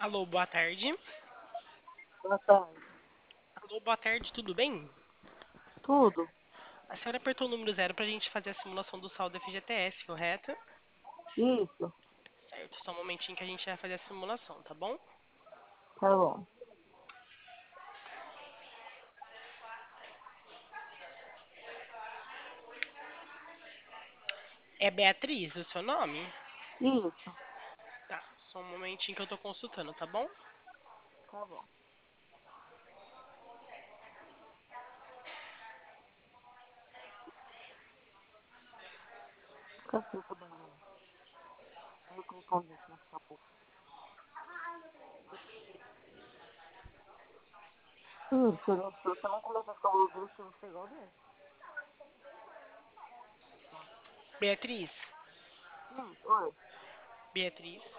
Alô, boa tarde. Boa tarde. Alô, boa tarde, tudo bem? Tudo? A senhora apertou o número zero pra gente fazer a simulação do saldo FGTS, correto? Isso, Certo, só um momentinho que a gente vai fazer a simulação, tá bom? tá bom. É Beatriz o seu nome? Isso, Tá, só um momentinho que eu tô consultando, tá bom? tá bom. Caceta, banana. Eu confundi aqui nessa capoeira. Você não começa a escovar os dedos, você vai igual dele. Beatriz, Isso, oi. Beatriz.